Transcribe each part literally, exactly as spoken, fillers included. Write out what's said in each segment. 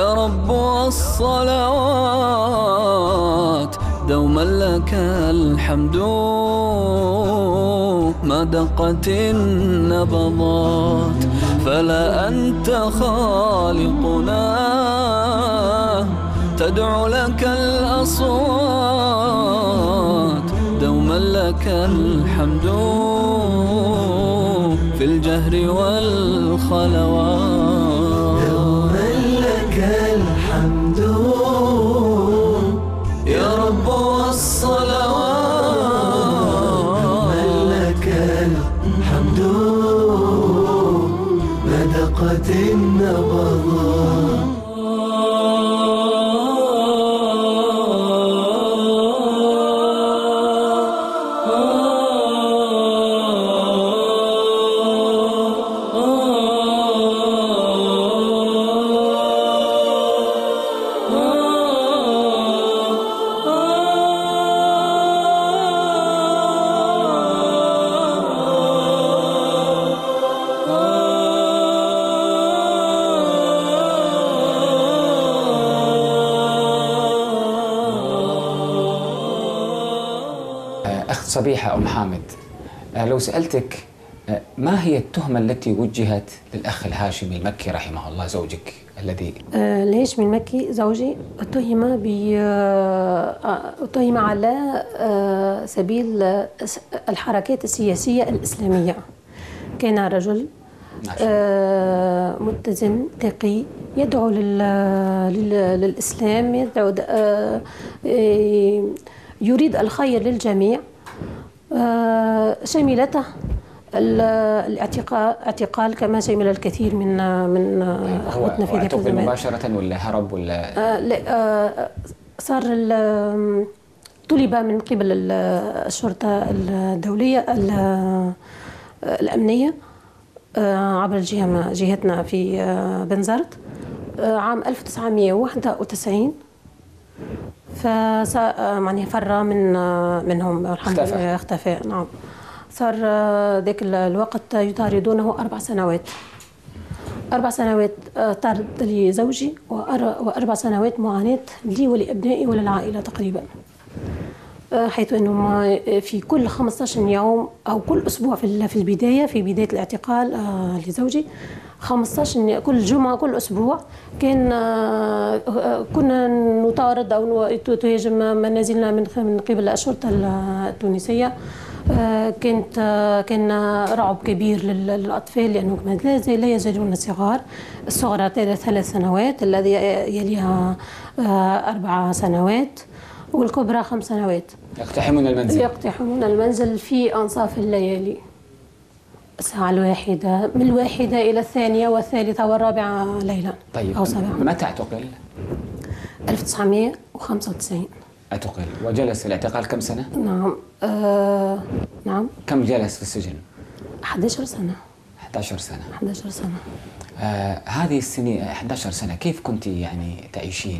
يا رب الصلوات دوما لك الحمد ما دقت النبضات، فلا أنت خالقنا تدعو لك الأصوات دوما لك الحمد في الجهر والخلوات. دوما لك الحمد يا رب والصلوات، دوما لك الحمد ما دقت النبضات. صبيحة أم حامد، لو سألتك ما هي التهمة التي وجهت للأخ الهاشمي المكي رحمه الله زوجك الذي آه الهاشمي المكي زوجي اتهم ب اتهم على آه سبيل الحركات السياسية الإسلامية. كان رجل آه متزن تقي يدعو لل... لل... للإسلام، يدعو آه يريد الخير للجميع. آه شملته الاعتقال اعتقال كما شمل الكثير من من اخوتنا في ذاك الزمان. مباشرة ولا هرب ولا آه لا آه صار طلب من قبل الشرطة الدولية الأمنية آه عبر الجهة جهتنا في آه بنزرت آه عام ألف وتسعمئة وواحد وتسعين، فمعني فر من منهم الحمد لله، اختفى. نعم، صار ذاك الوقت يطاردونه أربع سنوات أربع سنوات طارد لزوجي وأربع سنوات معاناة لي ولأبنائي وللعائلة تقريبا، حيث أنهم في كل خمسة عشر يوم أو كل أسبوع في البداية في بداية الاعتقال لزوجي خمسة عشر كل جمعة كل أسبوع كان كنا نطارد أو تهاجم منازلنا من قبل الشرطة التونسية. كانت كان رعب كبير للأطفال لأنهم لا يزالون صغار، الصغرى ثلاث سنوات، الذي يليها أربع سنوات، والكبرى خمس سنوات. يقتحمون المنزل يقتحمون المنزل في أنصاف الليالي، الساعة الواحدة، من الواحدة إلى الثانية والثالثة والرابعة ليلا. طيب أو صباحا. متى اعتقل؟ ألف وتسعمئة وخمسة وتسعين اعتقل، وجلس في الاعتقال كم سنة؟ نعم آه نعم. كم جلس في السجن؟ أحد عشر سنة. أحد عشر سنة. أحد عشر سنة. آه هذه السنين أحد عشر سنة كيف كنت يعني تعيشين؟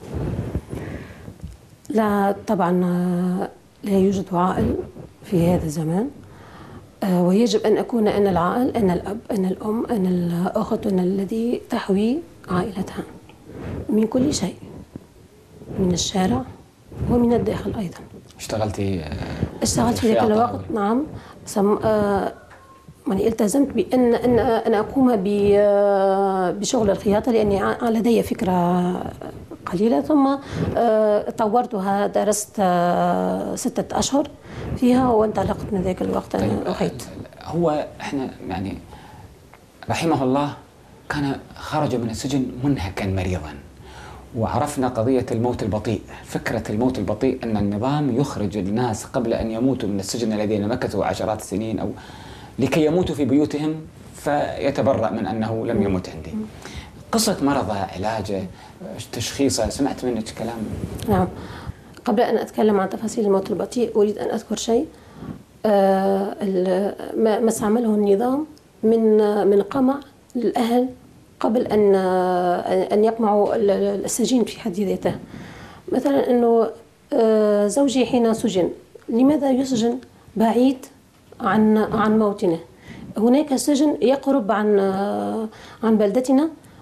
لا طبعا لا يوجد عائل في هذا الزمان، ويجب أن أكون أنا العائل، أنا الأب، أنا الأم، أنا الأخت، أنا الذي تحوي عائلتها من كل شيء، من الشارع ومن الداخل أيضا. اشتغلتي؟ اشتغلت في ذاك الوقت. نعم. سم... آه... يعني التزمت بأن أن أنا أقوم بشغل الخياطة لأني لدي فكرة قليلة، ثم طورتها، درست ستة أشهر فيها وانطلقت من ذاك الوقت. طيب أنا أخيت. هو إحنا يعني رحمه الله كان خرج من السجن منهكا مريضا، وعرفنا قضية الموت البطيء، فكرة الموت البطيء أن النظام يخرج الناس قبل أن يموتوا من السجن الذين مكثوا عشرات السنين أو لكي يموتوا في بيوتهم فيتبرأ من أنه لم يمت عندي. قصة مرضه، علاجه، تشخيصه، سمعت منك كلام؟ نعم. قبل أن أتكلم عن تفاصيل الموت البطيء أريد أن أذكر شيء. آه ما استعمله النظام من من قمع للأهل قبل أن أن يقمعوا السجين في حد ذاته. مثلا أنه آه زوجي حين سجن، لماذا يسجن بعيد عن عن موطنه؟ هناك سجن يقرب عن عن بلدتنا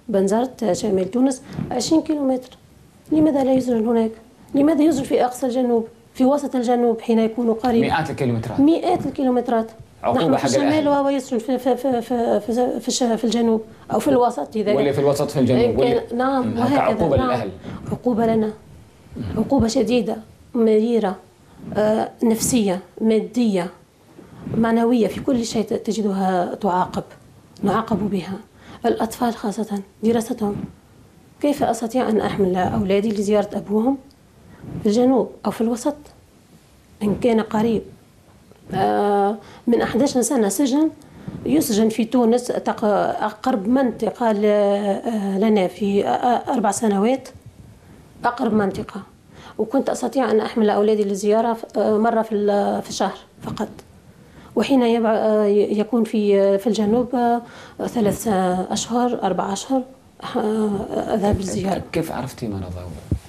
بنزرت شمال تونس عشرين كيلومتر. لماذا لا يسجن هناك؟ لماذا يسجن في أقصى الجنوب، في وسط الجنوب حين يكون قريب؟ مئات الكيلومترات مئات الكيلومترات. عقوبة حق الأهل. الشمال وهو يسجن في في في في في, في, في الجنوب أو في الوسط إذا ولا في الوسط في الجنوب ولا نعم وهكذا. عقوبة نعم. للأهل. عقوبة لنا، عقوبة شديدة مريرة، آه نفسية مادية معنوية، في كل شيء تجدها تعاقب، نعاقب بها. الأطفال خاصة دراستهم، كيف أستطيع أن أحمل أولادي لزيارة أبوهم في الجنوب أو في الوسط إن كان قريب؟ آه من أحد عشر سنة سجن، يسجن في تونس أقرب منطقة لنا في أربع سنوات، أقرب منطقة، وكنت أستطيع أن أحمل أولادي للزيارة مرة في الشهر فقط، وحين يكون في في الجنوب ثلاث أشهر أربع أشهر أذهب للزيارة. كيف عرفتي مرضه؟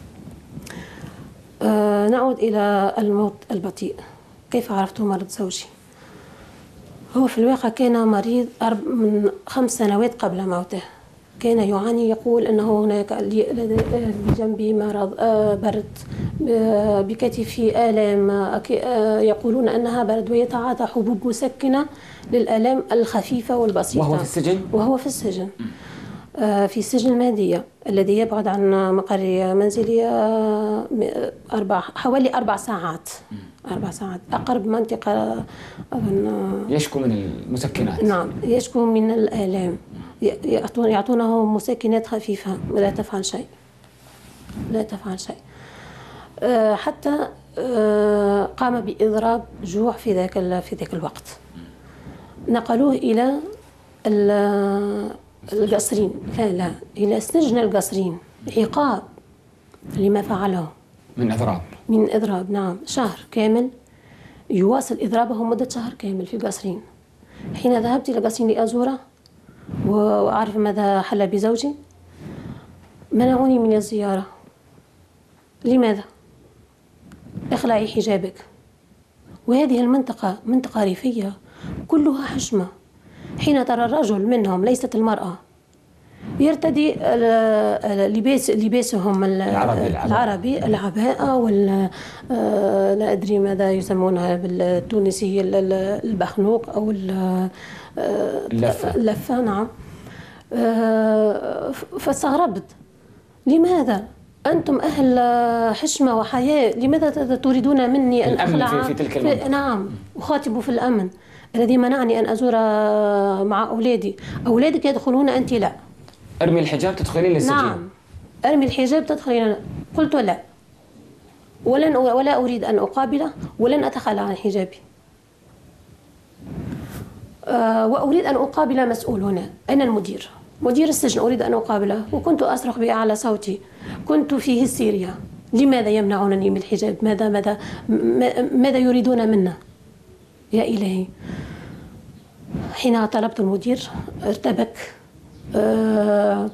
آه نعود إلى الموت البطيء. كيف عرفت مرض زوجي؟ هو في الواقع كان مريض من خمس سنوات قبل موته، كان يعاني، يقول أنه هناك بجنبي مرض برد، بكتفي آلام، يقولون أنها برد، ويتعاطى حبوب مسكنة للآلام الخفيفة والبسيطة. وهو في السجن؟ وهو في السجن، في سجن المهدية الذي يبعد عن مقر منزلي أربع حوالي أربع ساعات. أربع ساعات أقرب منطقة. يشكو من المسكنات. نعم يشكو من الآلام، يعطونه مسكنات خفيفة، لا تفعل شيء، لا تفعل شيء. حتى قام بإضراب جوع في ذاك في ذاك الوقت. نقلوه إلى القصرين، لا لا إلى سجن القصرين، عقاب لما فعله من إضراب. من إضراب نعم، شهر كامل يواصل إضرابه مدة شهر كامل في القصرين. حين ذهبت إلى القصرين لأزوره وأعرف ماذا حل بزوجي، منعوني من الزيارة. لماذا؟ اخلعي حجابك. وهذه المنطقة منطقة ريفية كلها حشمة. حين ترى الرجل منهم، ليست المرأة، يرتدي لباس لباسهم العربي العربي العباءة ولا لا أدري ماذا يسمونها بالتونسية، البخنوق أو اللفة. اللفة نعم. فاستغربت، لماذا أنتم أهل حشمة وحياة، لماذا تريدون مني أن أخلع في, في تلك المنطقة؟ نعم، أخاطب في الأمن الذي منعني أن أزور مع أولادي. أولادك يدخلون، أنت لا. ارمي الحجاب تدخلين للسجن. نعم، ارمي الحجاب تدخلين. قلت لا، ولن ولا أريد أن أقابله، ولن أتخلى عن حجابي. أه وأريد أن أقابل مسؤول هنا. أين المدير؟ مدير السجن أريد أن أقابله، وكنت أصرخ بأعلى صوتي، كنت في هستيريا. لماذا يمنعونني من الحجاب؟ ماذا ماذا ماذا يريدون منا؟ يا إلهي. حين طلبت المدير ارتبك. أه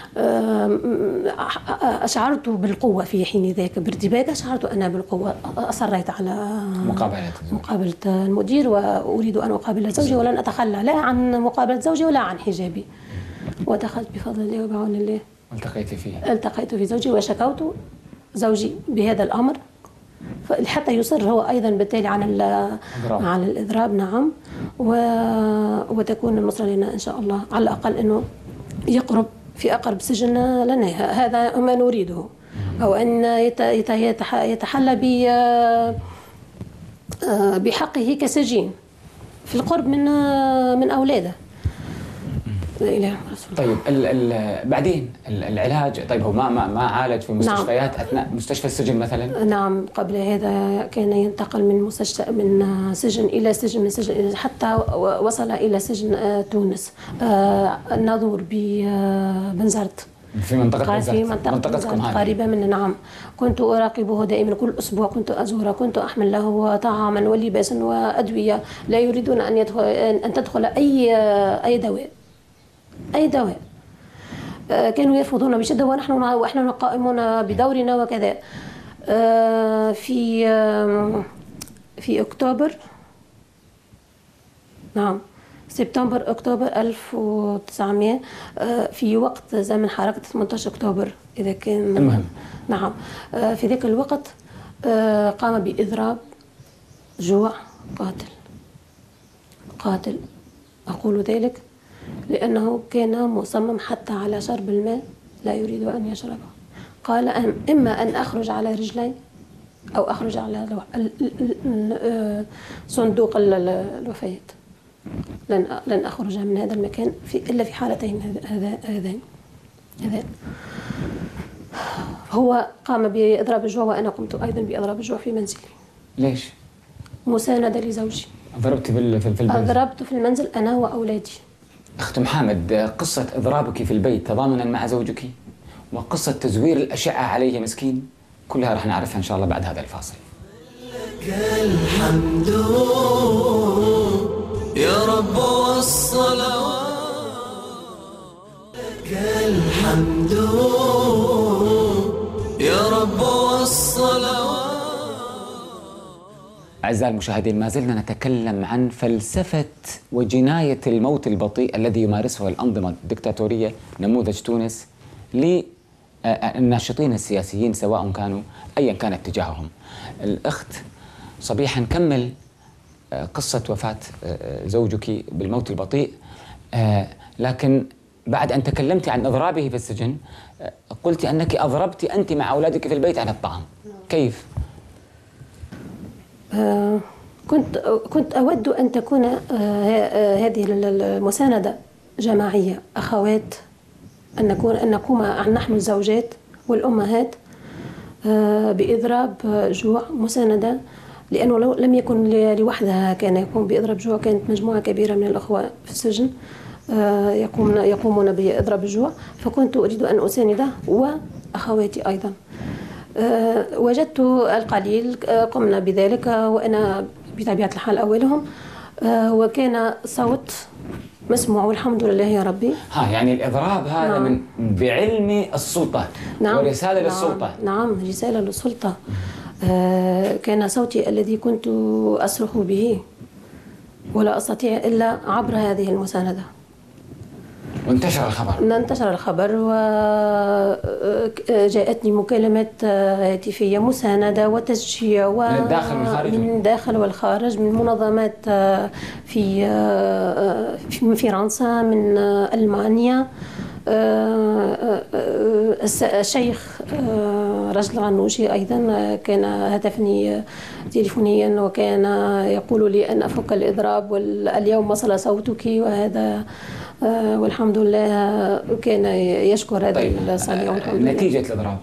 أشعرت بالقوة في حين ذاك، بارتباك أشعرت أنا بالقوة. أصريت على مقابلة مقابلة المدير، وأريد أن أقابل زوجي ولن أتخلى لا عن مقابلة زوجي ولا عن حجابي. ودخلت بفضل الله وبعون الله. التقيت فيه؟ التقيت في زوجي وشكوت زوجي بهذا الأمر، حتى يصر هو أيضا بالتالي عن عن الإضراب. نعم، وتكون النصرة لنا إن شاء الله، على الأقل أنه يقرب في أقرب سجن لنا، هذا ما نريده، أو أن يتحلى بحقه كسجين في القرب من من أولاده. طيب ال ال بعدين العلاج، طيب هو ما ما ما عالج في مستشفيات؟ نعم. اثناء مستشفى السجن مثلا؟ نعم، قبل هذا كان ينتقل من مستشفى من سجن الى سجن، من سجن إلى حتى وصل الى سجن تونس الناظور ببنزرت، في منطقة بنزرت، في منطقة منطقتكم هذه قريبة من. نعم، كنت أراقبه دائما، كل أسبوع كنت أزوره، كنت أحمل له طعاما ولباسا وأدوية. لا يريدون أن يدخل أن تدخل أي أي دواء أي دواء. كانوا يرفضون بشدة، ونحن ونحن قائمون بدورنا وكذا. في في أكتوبر، نعم، سبتمبر أكتوبر ألف وتسعمائة، في وقت زمن حركة ثمانية عشر أكتوبر إذا كان المهم. نعم. في ذاك الوقت قام بإضراب جوع قاتل قاتل. أقول ذلك لأنه كان مصمم حتى على شرب الماء لا يريد أن يشربه. قال إما أن أخرج على رجلي أو أخرج على صندوق الوفيات، لن لن أخرج من هذا المكان في إلا في حالتين هذين هذين. هو قام بإضراب الجوع وأنا قمت أيضا بإضراب الجوع في منزلي. ليش؟ مساندة لزوجي. ضربت في في المنزل؟ أضربت في المنزل أنا وأولادي. أخت محمد، قصة إضرابك في البيت تضامنا مع زوجك وقصة تزوير الأشعة عليه مسكين كلها رح نعرفها إن شاء الله بعد هذا الفاصل. لك الحمد يا رب والصلوات، لك الحمد يا رب والصلوات. أعزائي المشاهدين، ما زلنا نتكلم عن فلسفة وجناية الموت البطيء الذي يمارسه الأنظمة الدكتاتورية نموذج تونس للناشطين السياسيين سواء كانوا أيا كان اتجاههم. الأخت صبيحة، نكمل قصة وفاة زوجك بالموت البطيء، لكن بعد أن تكلمت عن إضرابه في السجن قلت أنك أضربت أنت مع أولادك في البيت عن الطعام. كيف؟ آه كنت كنت أود أن تكون آه هذه المساندة جماعية، أخوات، أن نكون أن نقوم نحن الزوجات والأمهات آه بإضراب جوع مساندة، لأنه لو لم يكن لوحدها كان يقوم بإضراب جوع، كانت مجموعة كبيرة من الأخوة في السجن آه يقومون يقومون بإضراب الجوع، فكنت أريد أن أسانده وأخواتي أيضا. أه وجدت القليل أه قمنا بذلك وأنا بطبيعة الحال أولهم، أه وكان صوت مسموع والحمد لله يا ربي. ها يعني الإضراب هذا نعم. من بعلم السلطة. نعم. ورسالة نعم. للسلطة. نعم رسالة للسلطة. أه كان صوتي الذي كنت أصرخ به ولا أستطيع إلا عبر هذه المساندة. وانتشر الخبر. انتشر الخبر وجاءتني مكالمات هاتفية مساندة وتشجيع و... من الداخل والخارج؟ من الداخل والخارج، من منظمات في في فرنسا، من ألمانيا. الشيخ رجل غنوشي أيضا كان هاتفني تليفونيا وكان يقول لي أن أفك الإضراب واليوم وصل صوتك وهذا، والحمد لله كان يشكر هذا طيب. الصنيع والحمد لله. نتيجة الإضراب؟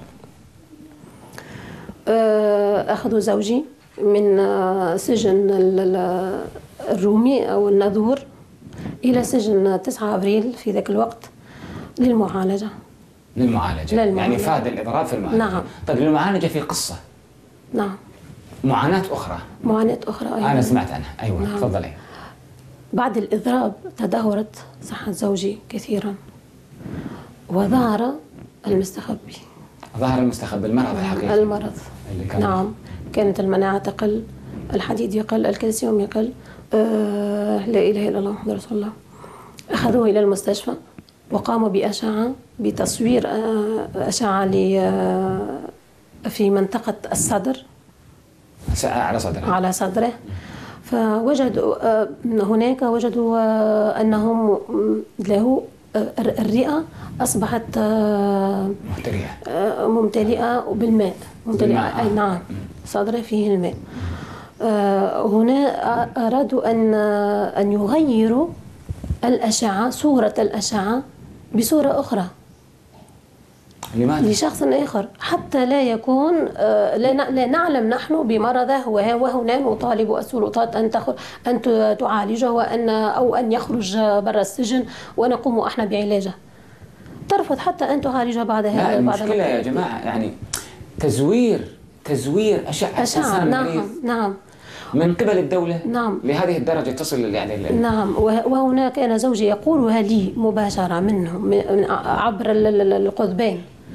أخذوا زوجي من سجن الرومي أو الناظور إلى سجن تسعة أبريل في ذاك الوقت للمعالجة. للمعالجة. للمعالجة. يعني فاد الإضراب في المعالجة. نعم. طيب للمعالجة في قصة. نعم. معاناة أخرى. معاناة أخرى أيضا. أنا سمعت عنها. أيوة. نعم. تفضلي. بعد الإضراب تدهورت صحة زوجي كثيرا وظهر المستخبي. ظهر المستخبي، المرض الحقيقي. المرض. اللي كان نعم. كانت المناعة تقل، الحديد يقل، الكالسيوم يقل. آه لا إله إلا الله محمد رسول الله. أخذوه إلى المستشفى وقاموا بأشعة بتصوير أشعة في منطقة الصدر، على صدره على صدره فوجدوا هناك وجدوا أنهم له الرئة أصبحت ممتلئة ممتلئة بالماء، ممتلئة أي نعم، صدره فيه الماء. هنا أرادوا أن أن يغيروا الأشعة، صورة الأشعة بصورة أخرى. لماذا؟ لشخص آخر حتى لا يكون لا نعلم نحن بمرضه، وهنا نطالب السلطات أن أن تعالجه وأن أو أن يخرج برا السجن ونقوم احنا بعلاجه. ترفض حتى أن تعالجه بعد هذا. لا المشكلة يا جماعة يعني تزوير تزوير أشعة, أشعة نعم نعم من قبل الدولة. نعم. لهذه الدرجة تصل يعني. نعم. وهنا كان زوجي يقولها لي مباشرة منه عبر القطبين،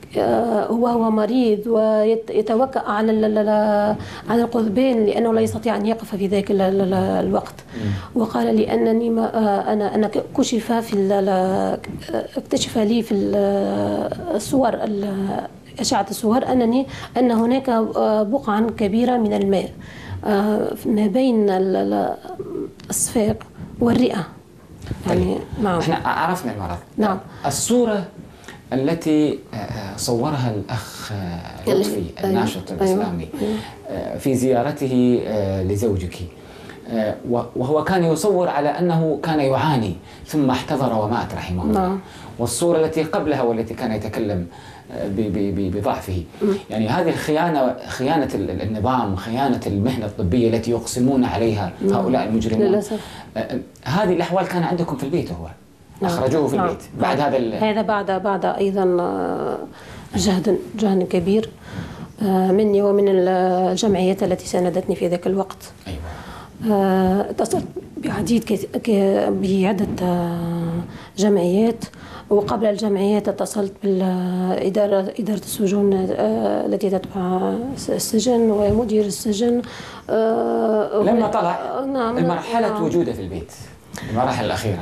وهو مريض ويتوكأ على على القضبان لأنه لا يستطيع أن يقف في ذاك الوقت. وقال لي أنني ما أنا أنا كشف في اكتشف لي في الصور أشعة الصور أنني أن هناك بقعة كبيرة من الماء ما بين الصفاق والرئة. يعني نعم. احنا عرفنا المرض. نعم. الصورة التي صورها الأخ لطفي الناشط الإسلامي في زيارته لزوجك، وهو كان يصور على أنه كان يعاني ثم احتضر ومات رحمه الله. نعم. والصورة التي قبلها والتي كان يتكلم بضعفه، يعني هذه الخيانة، خيانة النظام، خيانة المهنة الطبية التي يقسمون عليها هؤلاء المجرمون. للأسف. هذه الأحوال كان عندكم في البيت، هو أخرجوه في البيت بعد هذا ال... هذا بعد بعد أيضا جهد جهد كبير مني ومن الجمعيات التي ساندتني في ذاك الوقت. أيوة. اتصلت بعديد بعدة جمعيات، وقبل الجمعيات اتصلت بالإدارة إدارة السجون التي تتبع السجن ومدير السجن. لما طلع نعم المرحلة نعم. وجوده في البيت المراحل الأخيرة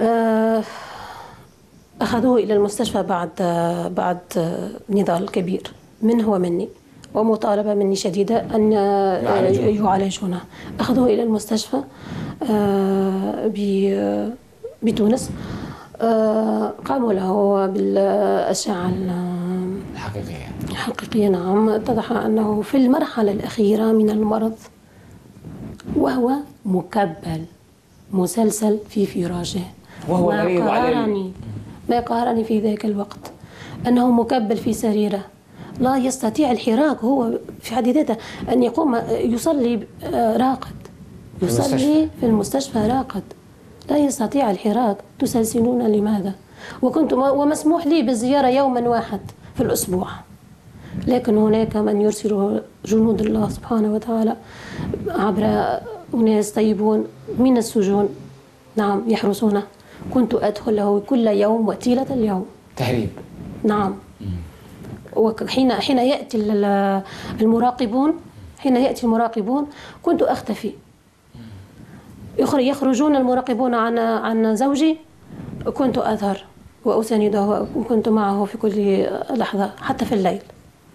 أخذوه إلى المستشفى بعد بعد نضال كبير منه ومني ومطالبة مني شديدة أن يعالجونه. أخذوه إلى المستشفى بتونس، قاموا له بالأشعة الحقيقية الحقيقية. نعم. اتضح أنه في المرحلة الأخيرة من المرض وهو مكبل مسلسل في فراشه. وهو ما قهرني ما قهرني في ذاك الوقت أنه مكبل في سريره لا يستطيع الحراك، هو في حد ذاته أن يقوم يصلي راقد، يصلي في المستشفى راقد، لا يستطيع الحراك. تسلسلون لماذا؟ وكنت ومسموح لي بالزيارة يوما واحد في الأسبوع، لكن هناك من يرسل جنود الله سبحانه وتعالى عبر أناس طيبون من السجون. نعم. يحرسونه. كنت أدخل له كل يوم وطيلة اليوم. تهريب. نعم. وحين حين يأتي المراقبون حين يأتي المراقبون كنت أختفي. يخرجون المراقبون عن عن زوجي، كنت أظهر وأسانده وكنت معه في كل لحظة حتى في الليل.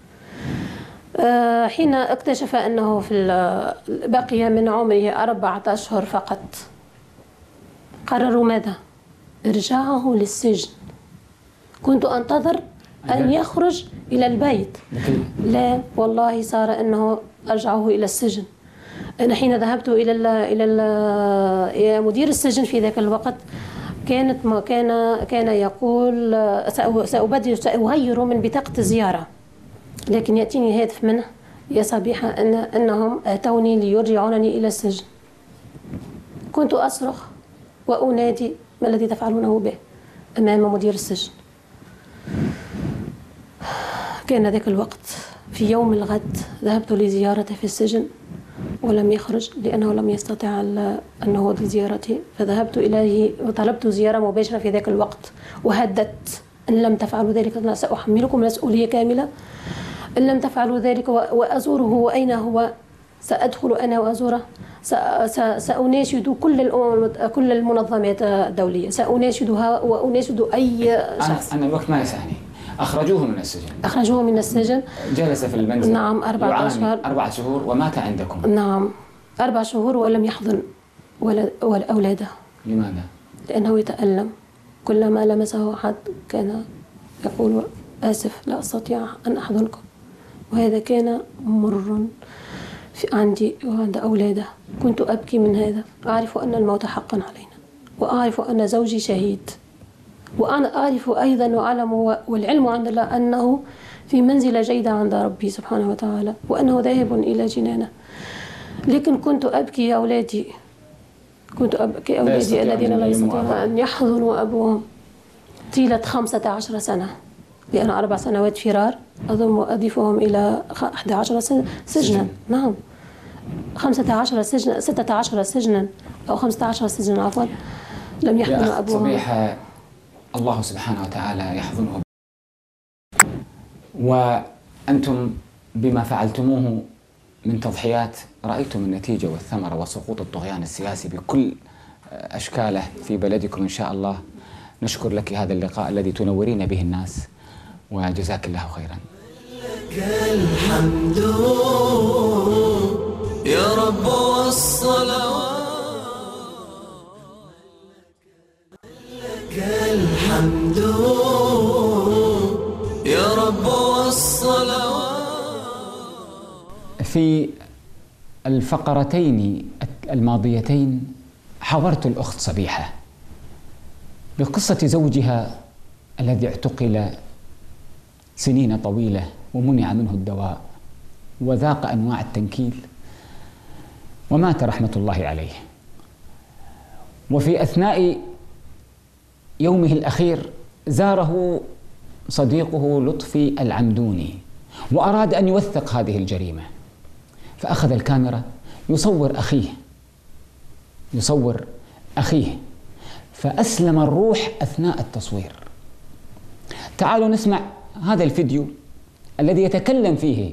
حين اكتشف أنه في بقي من عمره أربعة أشهر فقط، قرروا ماذا؟ إرجاعه للسجن. كنت أنتظر أن يخرج إلى البيت، لا والله صار أنه أرجعه إلى السجن. أنا حين ذهبت إلى ال إلى ال إلى مدير السجن في ذاك الوقت كانت ما كان كان يقول سأبدل سأغير من بطاقة الزيارة، لكن يأتيني هاتف منه: يا صبيحة أن أنهم أتوني ليرجعونني إلى السجن. كنت أصرخ وأنادي: ما الذي تفعلونه به أمام مدير السجن؟ كان ذاك الوقت في يوم الغد ذهبت لزيارته في السجن ولم يخرج لأنه لم يستطع أنه لزيارتي، فذهبت إليه وطلبت زيارة مباشرة في ذاك الوقت، وهددت: إن لم تفعلوا ذلك أنا سأحملكم مسؤولية كاملة، إن لم تفعلوا ذلك وأزوره وأين هو سأدخل أنا وأزوره، سأناشد كل كل المنظمات الدولية، سأناشدها وأناشد أي شخص. أنا الوقت ما يسعني. أخرجوه من السجن. أخرجوه من السجن. جلس في المنزل. نعم. أربعة أشهر. أربعة شهور ومات عندكم. نعم. أربع شهور ولم يحضن ولد ولا أولاده. لماذا؟ لأنه يتألم، كلما لمسه أحد كان يقول: آسف لا أستطيع أن أحضنكم. وهذا كان مر عندي وعند أولاده. كنت أبكي من هذا. أعرف أن الموت حقا علينا، وأعرف أن زوجي شهيد، وأنا أعرف أيضا وأعلم والعلم عند الله أنه في منزلة جيدة عند ربي سبحانه وتعالى، وأنه ذاهب إلى جنانه. لكن كنت أبكي يا أولادي، كنت أبكي أولادي الذين لا يستطيعون أن يحضنوا أبوهم طيلة خمسة عشر سنة، لأن أربع سنوات فرار أضم أضيفهم إلى أحد عشر سجنا. نعم. خمسة عشر سجنا، ستة عشر سجنا أو خمسة عشر سجنا عفوا، لم يحضنوا أبوهم. صبيحة، الله سبحانه وتعالى يحضنه. وأنتم بما فعلتموه من تضحيات رأيتم النتيجة والثمرة وسقوط الطغيان السياسي بكل أشكاله في بلدكم إن شاء الله. نشكر لك هذا اللقاء الذي تنورين به الناس، وجزاك الله خيرا. لك الحمد يا رب والصلوات، لك الحمد يا رب والصلوات. في الفقرتين الماضيتين حاورت الأخت صبيحة بقصة زوجها الذي اعتقل سنين طويلة ومنع منه الدواء وذاق أنواع التنكيل ومات رحمة الله عليه. وفي أثناء يومه الأخير زاره صديقه لطفي العمدوني وأراد أن يوثق هذه الجريمة، فأخذ الكاميرا يصور أخيه يصور أخيه فأسلم الروح أثناء التصوير. تعالوا نسمع هذا الفيديو الذي يتكلم فيه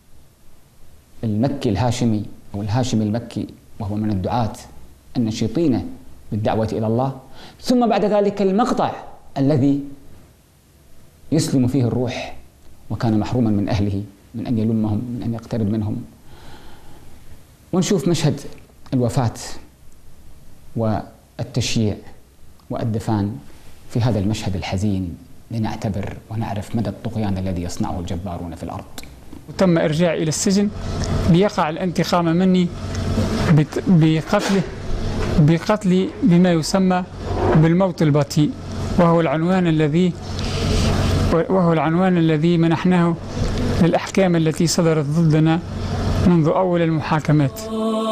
المكي الهاشمي أو الهاشمي المكي، وهو من الدعاة النشيطين بالدعوة إلى الله، ثم بعد ذلك المقطع الذي يسلم فيه الروح وكان محروما من أهله من أن يلمهم من أن يقترب منهم. ونشوف مشهد الوفاة والتشييع والدفان في هذا المشهد الحزين لنعتبر ونعرف مدى الطغيان الذي يصنعه الجبارون في الأرض. وتم إرجاعي إلى السجن ليقع الانتقام مني بقتله بقتل بما يسمى بالموت البطيء، وهو العنوان الذي وهو العنوان الذي منحناه للأحكام التي صدرت ضدنا منذ أول المحاكمات.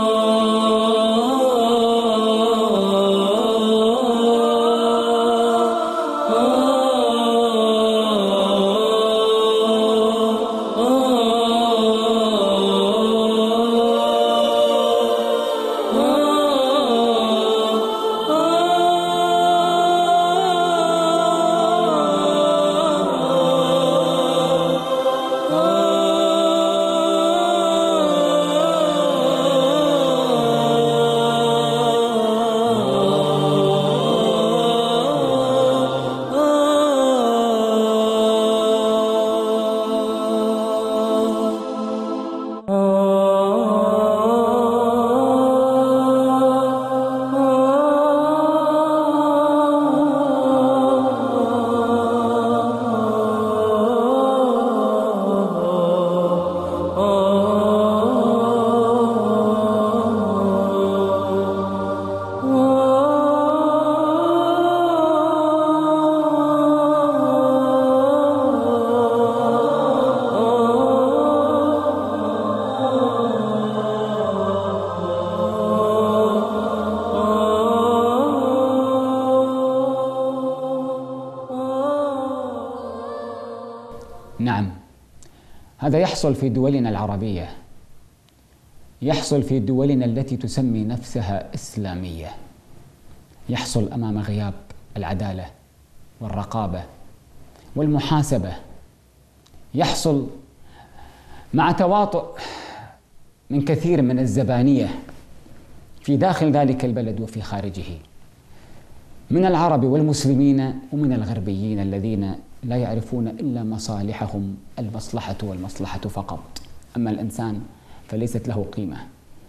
نعم، هذا يحصل في دولنا العربية، يحصل في دولنا التي تسمي نفسها إسلامية، يحصل أمام غياب العدالة والرقابة والمحاسبة، يحصل مع تواطؤ من كثير من الزبانية في داخل ذلك البلد وفي خارجه من العرب والمسلمين ومن الغربيين الذين لا يعرفون إلا مصالحهم، المصلحة والمصلحة فقط، أما الإنسان فليست له قيمة.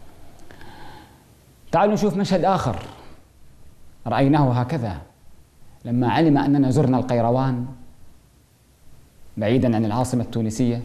تعالوا نشوف مشهد آخر رأيناه هكذا لما علم أننا زرنا القيروان بعيدا عن العاصمة التونسية،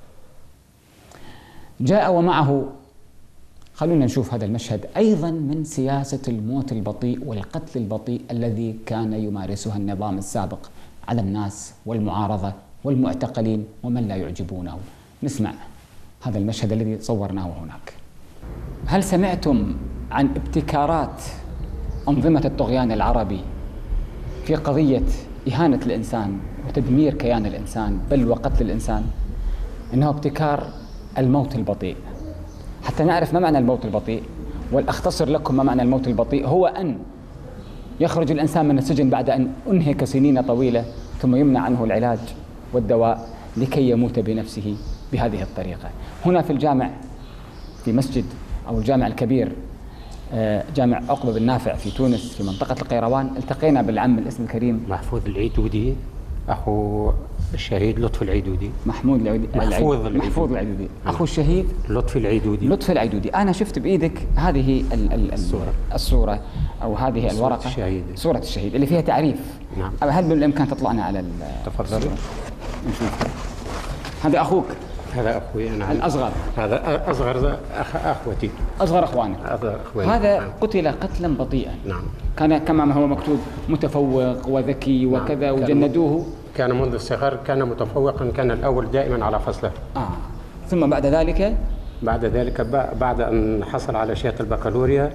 جاء ومعه، خلونا نشوف هذا المشهد أيضا من سياسة الموت البطيء والقتل البطيء الذي كان يمارسها النظام السابق على الناس والمعارضة والمعتقلين ومن لا يعجبونه. نسمع هذا المشهد الذي صورناه هناك. هل سمعتم عن ابتكارات أنظمة الطغيان العربي في قضية إهانة الإنسان وتدمير كيان الإنسان بل وقتل الإنسان؟ إنه ابتكار الموت البطيء. حتى نعرف ما معنى الموت البطيء والأختصر لكم ما معنى الموت البطيء، هو أن يخرج الإنسان من السجن بعد أن أنهك سنين طويلة ثم يمنع عنه العلاج والدواء، لكي يموت بنفسه بهذه الطريقة. هنا في الجامع، في مسجد أو الجامع الكبير جامع عقبة بن نافع في تونس في منطقة القيروان، التقينا بالعم الاسم الكريم محفوظ العيدودي، أخو الشهيد لطفي العيدودي. محمود العيدودي، محفوظ العيدودي. محفوظ العيدودي أخو الشهيد لطفي العيدودي. لطفي العيدودي. أنا شفت بإيدك هذه ال ال الصورة. الصورة أو هذه صورة الورقة الشهيد. صورة الشهيد اللي فيها تعريف. نعم. هل بالإمكان تطلعنا على تفضل. نشوف. هذا أخوك؟ هذا أخوي أنا الأصغر. هذا أصغر أخ أخوتي. أصغر أخوانك. أصغر أخواني. هذا نعم. قتل قتلا بطيئا. نعم. كان كما ما هو مكتوب متفوق وذكي وكذا. نعم. وجندوه. كان منذ الصغر كان متفوقا، كان الأول دائما على فصله. آه. ثم بعد ذلك بعد ذلك بعد أن حصل على شهادة البكالوريا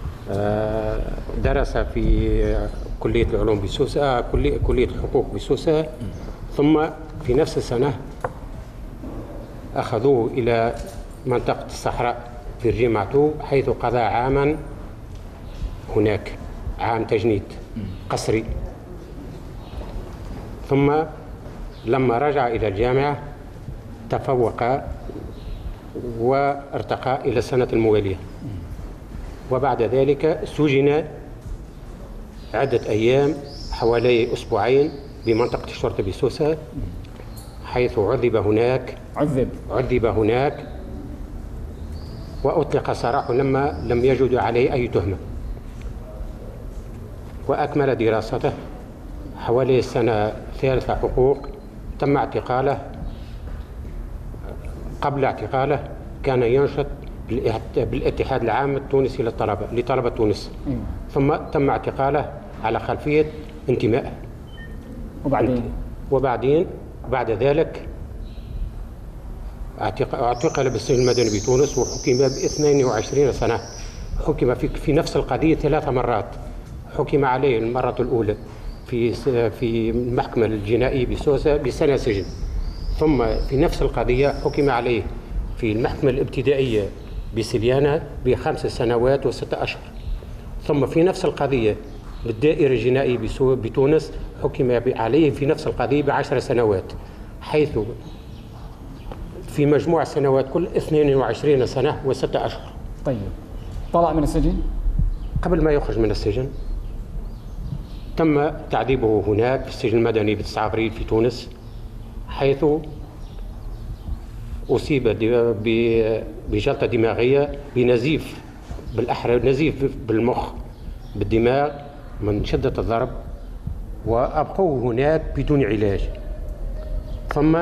درس في كلية العلوم بسوسة، كلية كلية الحقوق بسوسة. ثم في نفس السنة أخذوه إلى منطقة الصحراء في الجامعة، حيث قضى عاما هناك، عام تجنيد قسري. ثم لما رجع إلى الجامعة تفوق وارتقى إلى السنة الموالية، وبعد ذلك سجن عدة أيام حوالي أسبوعين بمنطقة الشرطة بسوسة، حيث عذب هناك عذب عذب هناك وأطلق سراحه لما لم يجدوا عليه أي تهمة. وأكمل دراسته حوالي السنة الثالثة حقوق. تم اعتقاله. قبل اعتقاله كان ينشط بالاتحاد العام التونسي للطلبة لطلبة تونس. ثم تم اعتقاله على خلفية انتماء. وبعدين وبعدين بعد ذلك اعتقل بالسجن المدني بتونس وحكم ب اثنين وعشرين سنة. حكم في في نفس القضية ثلاث مرات. حكم عليه المرة الأولى في في المحكمة الجنائية بسوسة بسنة سجن. ثم في نفس القضية حكم عليه في المحكمة الابتدائية بسليانة بخمس سنوات وستة أشهر. ثم في نفس القضية بالدائرة الجنائية بتونس حكم عليه في نفس القضية بعشر سنوات، حيث في مجموع سنوات كل اثنين وعشرين سنة وستة أشهر. طيب طلع من السجن؟ قبل ما يخرج من السجن تم تعذيبه هناك في السجن المدني بتسعة أبريل في تونس، حيث أصيب بجلطة دماغية بنزيف بالأحرى نزيف بالمخ بالدماغ من شدة الضرب، وأبقوه هناك بدون علاج. ثم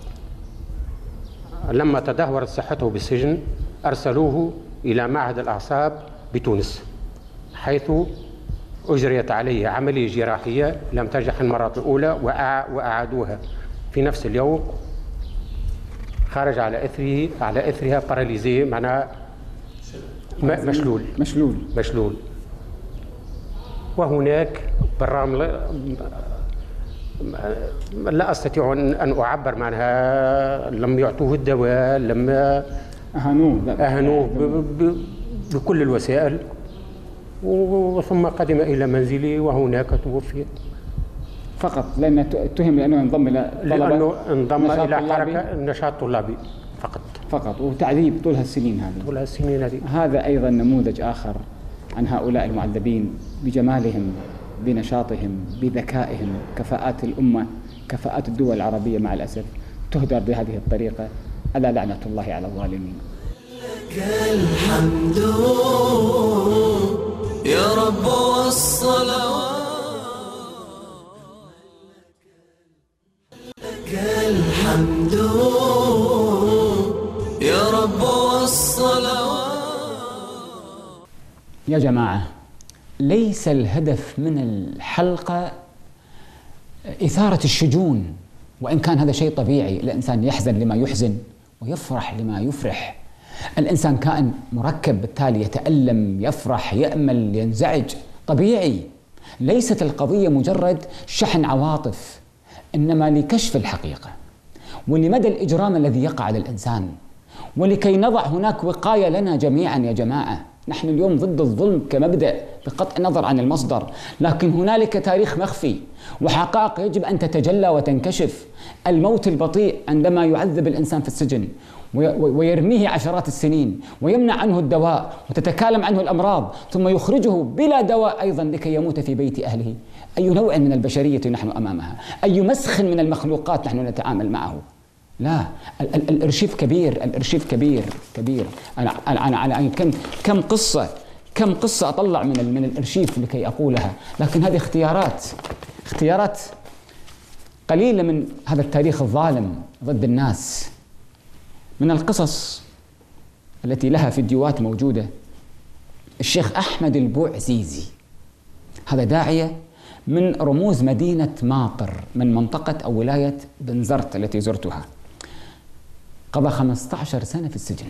لما تدهورت صحته بالسجن أرسلوه إلى معهد الأعصاب بتونس، حيث أجريت عليه عملية جراحية لم تنجح المرة الأولى وأعادوها في نفس اليوم. خرج على إثره على إثرها باراليزي، معناها مشلول مشلول مشلول. وهناك بالرغم لا أستطيع أن أعبر معناها لم يعطوه الدواء، لم أهانوه أهانوه بكل الوسائل. وثم قدم إلى منزلي وهناك توفي فقط لأنه اتهم لأنه انضم إلى لأنه انضم إلى حركة نشاط طلابي فقط فقط وتعذيب طول هالسنين هذه طول هالسنين هذه. هذا أيضا نموذج آخر عن هؤلاء المعذبين بجمالهم، بنشاطهم، بذكائهم. كفاءات الأمة، كفاءات الدول العربية مع الأسف تهدر بهذه الطريقة. ألا لعنة الله على الظالمين. لك الحمد يا رب والصلوات، لك الحمد يا رب والصلوات. يا جماعة، ليس الهدف من الحلقة إثارة الشجون، وإن كان هذا شيء طبيعي. الإنسان يحزن لما يحزن ويفرح لما يفرح. الإنسان كائن مركب، بالتالي يتألم، يفرح، يأمل، ينزعج، طبيعي. ليست القضية مجرد شحن عواطف، إنما لكشف الحقيقة ولمدى الإجرام الذي يقع على الإنسان، ولكي نضع هناك وقاية لنا جميعا. يا جماعة، نحن اليوم ضد الظلم كمبدأ بقطع النظر عن المصدر، لكن هنالك تاريخ مخفي وحقائق يجب أن تتجلى وتنكشف. الموت البطيء عندما يعذب الإنسان في السجن ويرميه عشرات السنين ويمنع عنه الدواء وتتكالم عنه الأمراض ثم يخرجه بلا دواء أيضا لكي يموت في بيت أهله، أي نوع من البشرية نحن أمامها؟ أي مسخ من المخلوقات نحن نتعامل معه؟ لا، ال- ال- الارشيف كبير، الارشيف كبير كبير. انا انا انا كم كم قصه كم قصه اطلع من من الارشيف لكي اقولها، لكن هذه اختيارات اختيارات قليله من هذا التاريخ الظالم ضد الناس. من القصص التي لها فيديوهات موجوده، الشيخ احمد البوعزيزي، هذا داعيه من رموز مدينه ماطر من منطقه او ولايه بنزرت التي زرتها، قضى خمسة عشر سنة في السجن.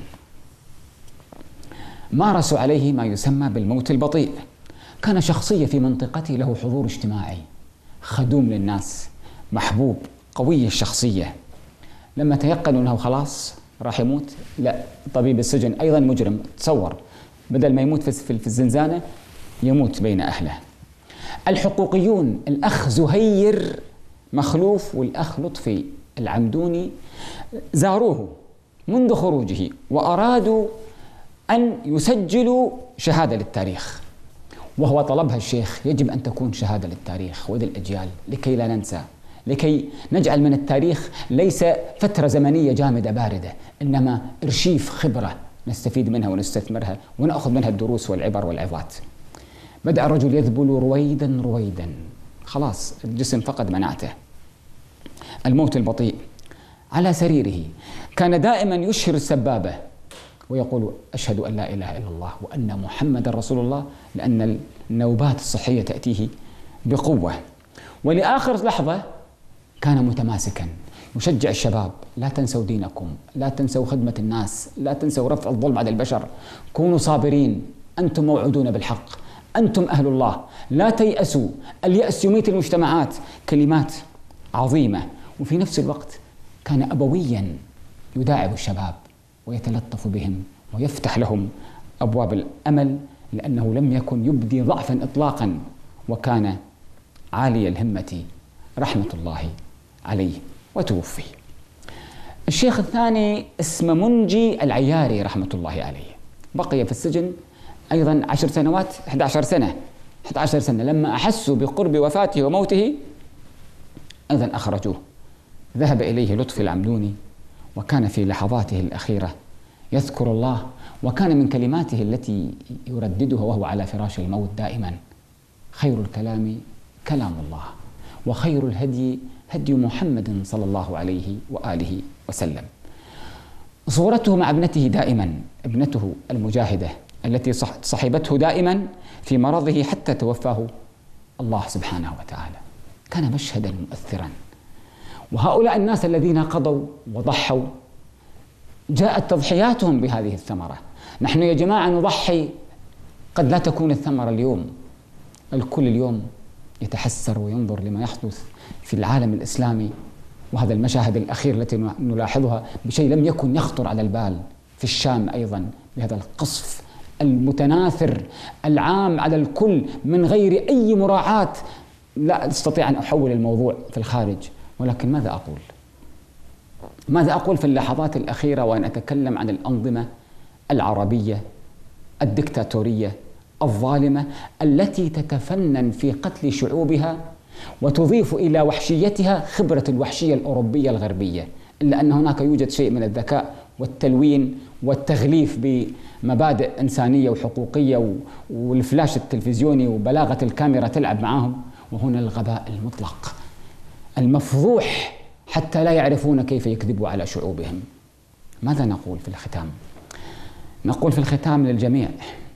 مارسوا عليه ما يسمى بالموت البطيء. كان شخصية في منطقته، له حضور اجتماعي، خدوم للناس، محبوب، قوي الشخصية. لما تيقنوا أنه خلاص راح يموت، لا، طبيب السجن أيضا مجرم، تصور بدل ما يموت في الزنزانة يموت بين أهله. الحقوقيون الأخ زهير مخلوف والأخ لطفي العمدوني زاروه منذ خروجه وأرادوا أن يسجلوا شهادة للتاريخ، وهو طلبها الشيخ، يجب أن تكون شهادة للتاريخ وذي الأجيال لكي لا ننسى، لكي نجعل من التاريخ ليس فترة زمنية جامدة باردة، إنما إرشيف خبرة نستفيد منها ونستثمرها ونأخذ منها الدروس والعبر والعظات. بدأ الرجل يذبل رويدا رويدا، خلاص الجسم فقد مناعته. الموت البطيء على سريره كان دائما يشهر السبابة ويقول أشهد أن لا إله إلا الله وأن محمد رسول الله، لأن النوبات الصحية تأتيه بقوة. ولآخر لحظة كان متماسكا يشجع الشباب: لا تنسوا دينكم، لا تنسوا خدمة الناس، لا تنسوا رفع الظلم على البشر، كونوا صابرين، أنتم موعودون بالحق، أنتم أهل الله، لا تيأسوا، اليأس يميت المجتمعات. كلمات عظيمة. وفي نفس الوقت كان أبويا يداعب الشباب ويتلطف بهم ويفتح لهم أبواب الأمل، لأنه لم يكن يبدي ضعفا إطلاقا، وكان عالي الهمة رحمة الله عليه وتوفي. الشيخ الثاني اسمه منجي العياري رحمة الله عليه، بقي في السجن أيضا عشر سنوات، إحدى عشرة سنة إحدى عشرة سنة. لما أحسوا بقرب وفاته وموته أيضا أخرجوه. ذهب إليه لطفي العمدوني، وكان في لحظاته الأخيرة يذكر الله، وكان من كلماته التي يرددها وهو على فراش الموت دائما: خير الكلام كلام الله، وخير الهدي هدي محمد صلى الله عليه وآله وسلم. صورته مع ابنته دائما، ابنته المجاهدة التي صحبته دائما في مرضه حتى توفاه الله سبحانه وتعالى، كان مشهدا مؤثرا. وهؤلاء الناس الذين قضوا وضحوا جاءت تضحياتهم بهذه الثمرة. نحن يا جماعة نضحي، قد لا تكون الثمرة اليوم. الكل اليوم يتحسر وينظر لما يحدث في العالم الإسلامي، وهذا المشاهد الأخير التي نلاحظها بشيء لم يكن يخطر على البال في الشام أيضا، بهذا القصف المتناثر العام على الكل من غير أي مراعاة. لا أستطيع أن أحول الموضوع في الخارج، ولكن ماذا أقول؟ ماذا أقول في اللحظات الأخيرة وأن أتكلم عن الأنظمة العربية الدكتاتورية الظالمة التي تتفنن في قتل شعوبها وتضيف إلى وحشيتها خبرة الوحشية الأوروبية الغربية، إلا أن هناك يوجد شيء من الذكاء والتلوين والتغليف بمبادئ إنسانية وحقوقية والفلاش التلفزيوني وبلاغة الكاميرا تلعب معهم. وهنا الغباء المطلق المفضوح حتى لا يعرفون كيف يكذبوا على شعوبهم. ماذا نقول في الختام؟ نقول في الختام للجميع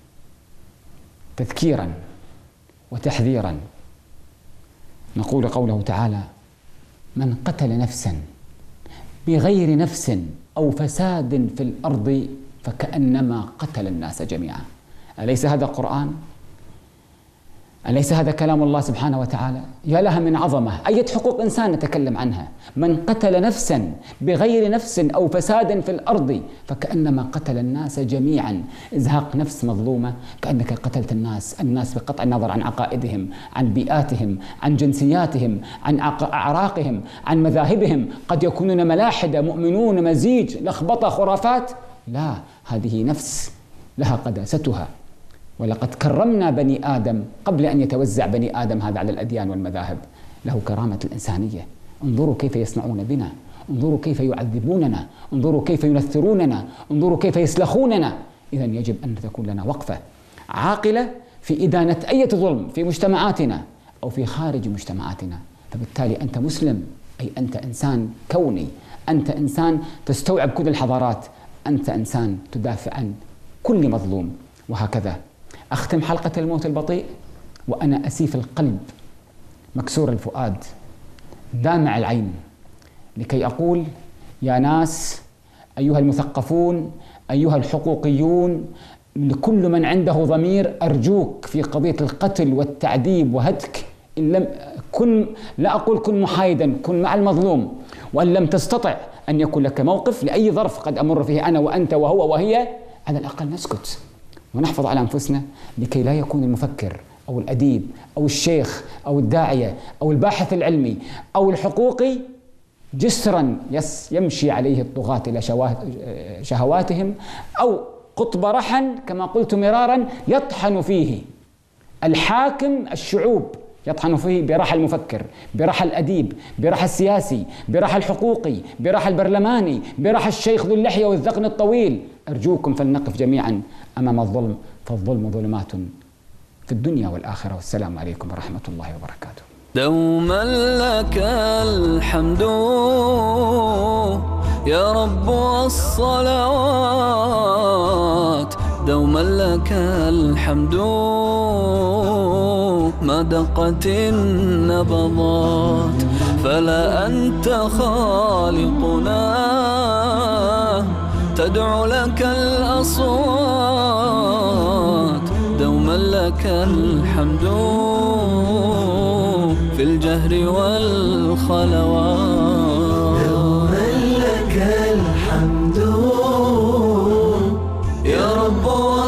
تذكيرا وتحذيرا، نقول قوله تعالى: من قتل نفسا بغير نفس أو فساد في الأرض فكأنما قتل الناس جميعا. أليس هذا قرآن؟ أليس هذا كلام الله سبحانه وتعالى؟ يا لها من عظمة. أية حقوق إنسان نتكلم عنها؟ من قتل نفسا بغير نفس أو فساد في الأرض فكأنما قتل الناس جميعا. إزهاق نفس مظلومة كأنك قتلت الناس الناس بقطع النظر عن عقائدهم، عن بيئاتهم، عن جنسياتهم، عن أعراقهم، عن مذاهبهم. قد يكونون ملاحدة، مؤمنون، مزيج، لخبطة، خرافات. لا، هذه نفس لها قداستها. ولقد كرمنا بني آدم قبل أن يتوزع بني آدم هذا على الأديان والمذاهب. له كرامة الإنسانية. انظروا كيف يصنعون بنا، انظروا كيف يعذبوننا، انظروا كيف ينثروننا، انظروا كيف يسلخوننا. إذا يجب أن تكون لنا وقفة عاقلة في إدانة أي ظلم في مجتمعاتنا أو في خارج مجتمعاتنا. فبالتالي أنت مسلم، أي أنت إنسان كوني، أنت إنسان تستوعب كل الحضارات، أنت إنسان تدافع عن كل مظلوم. وهكذا أختم حلقة الموت البطيء وأنا أسيف القلب، مكسور الفؤاد، دامع العين، لكي أقول يا ناس، أيها المثقفون، أيها الحقوقيون، لكل من عنده ضمير، أرجوك في قضية القتل والتعذيب وهتك، إن لم كن، لا أقول كن محايدا، كن مع المظلوم. وأن لم تستطع أن يكون لك موقف لأي ظرف قد أمر فيه أنا وأنت وهو وهي، على الأقل نسكت ونحفظ على أنفسنا، لكي لا يكون المفكر أو الأديب أو الشيخ أو الداعية أو الباحث العلمي أو الحقوقي جسرا يمشي عليه الطغاة إلى شهواتهم، أو قطب رحن كما قلت مرارا يطحن فيه الحاكم الشعوب، يطحن فيه برحى المفكر، برحى الأديب، برحى السياسي، برحى الحقوقي، برحى البرلماني، برحى الشيخ ذو اللحية والذقن الطويل. أرجوكم فلنقف جميعا أمام الظلم، فالظلم ظلمات في الدنيا والآخرة. والسلام عليكم ورحمة الله وبركاته. دوما لك الحمد يا رب والصلوات، دوما لك الحمد ما دقت النبضات، فلا أنت خالقنا تدعو لك الأصوات، دوما لك الحمد في الجهر والخلوات، دوما لك الحمد يا رب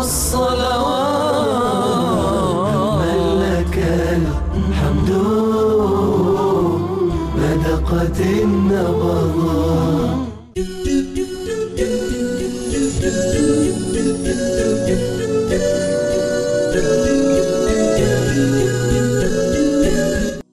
والصلوات، دوما لك الحمد ما دقت النبضات.